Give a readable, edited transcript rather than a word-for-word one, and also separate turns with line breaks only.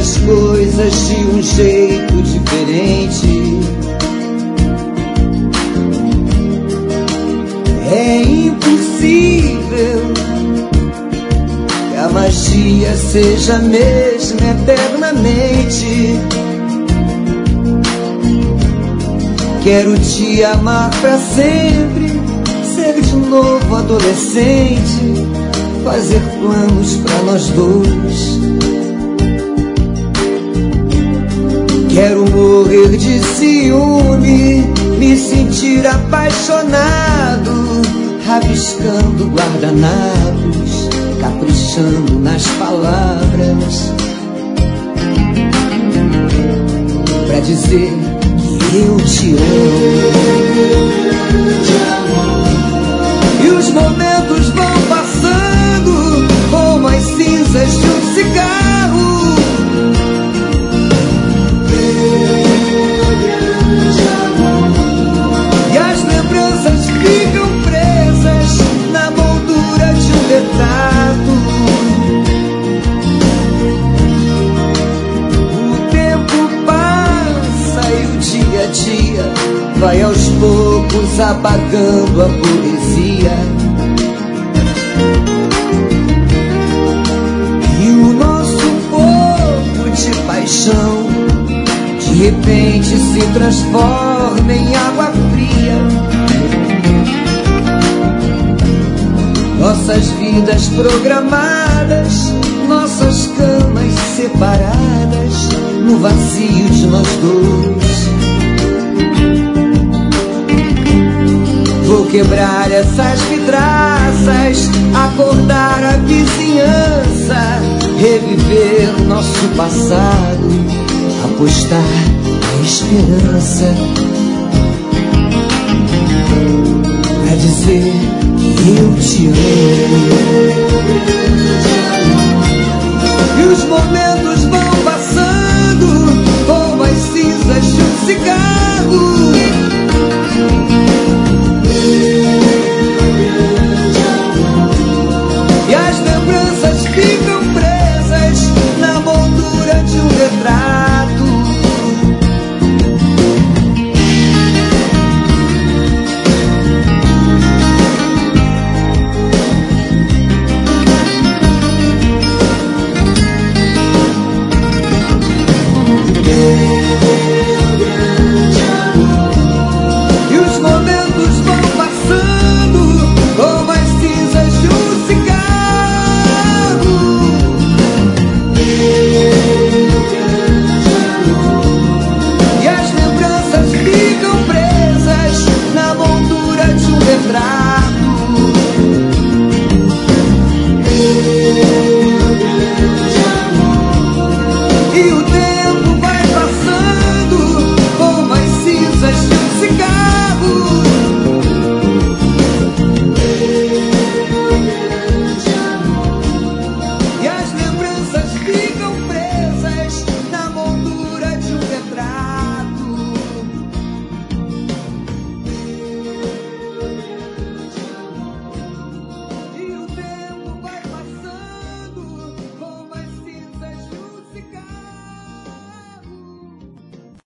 as coisas de um jeito diferente. É impossível que a magia seja a mesma eternamente. Quero te amar pra sempre, ser de novo adolescente, fazer planos pra nós dois. Quero morrer de ciúme, me sentir apaixonado, rabiscando guardanapos, caprichando nas palavras, pra dizer que eu te amo. E os momentos vão passando como as cinzas de um cigarro. E as lembranças ficam presas na moldura de um retrato. O tempo passa e o dia a dia vai aos poucos apagando a poesia. E o nosso fogo de paixão de repente se transforma em água fria. Nossas vidas programadas, nossas camas separadas, no vazio de nós dois. Vou quebrar essas vidraças, acordar a vizinhança, reviver nosso passado, apostar a esperança, pra dizer que eu te amo.